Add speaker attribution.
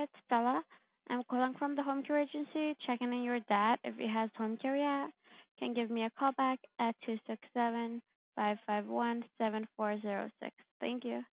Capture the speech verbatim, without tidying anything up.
Speaker 1: it's Stella. I'm calling from the home care agency, checking on your dad. If he has home care yet, can give me a call back at two six seven, five five one, seven four zero six. Thank you.